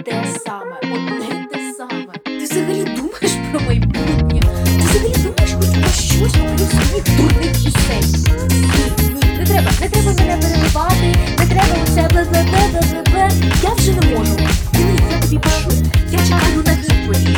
те саме, одне те саме. Ти взагалі думаєш про майбутнє? Ти взагалі думаєш хоч про щось, окрім своїх дурних пісень? Ні, не треба мене переливати, не треба оце бла-бла-бла-бла-бла. Я вже не можу. Я тобі пишу, я чекаю на відповідь.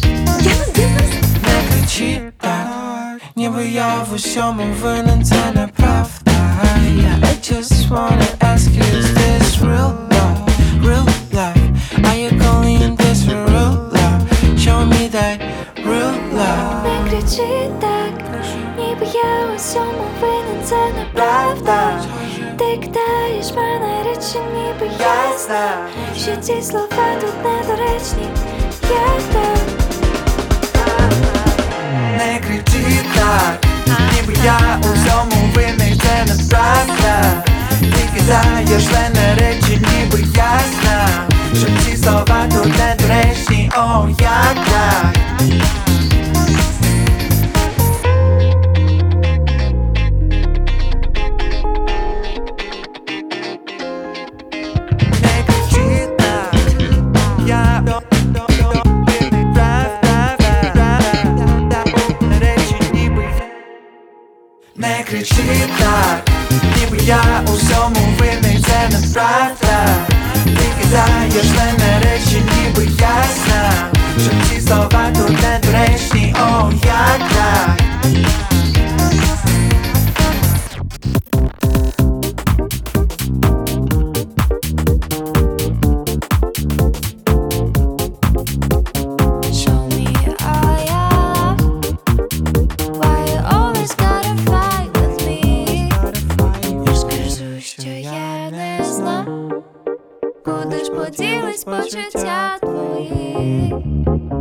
Не кричи так, ніби я в усьому винен, це неправда. I just wanna ask you, is this real love? Real love? Are you calling this for real love? Show me that real love. Не кричи так, ніби я у всьому винен, це неправда. Ти кидаєш мене речі, ніби я знаю, що ці слова тут недоречні. Я так. Не кричи так, ніби я у всьому винний, це неправда. Ти кидаєш мене речі, ніби я знаю, що ці слова тут недоречні. О, як так? Не кричи так, я не кричи так, ніби я у всьому винний, це неправда. Ти кидаєш мене речі, ніби я знаю, що ці слова тут недоречні. О, як так? Show me all your love. Why you always gotta fight with me? Скажу, що я не зла. Куди ж поділись почуття твої?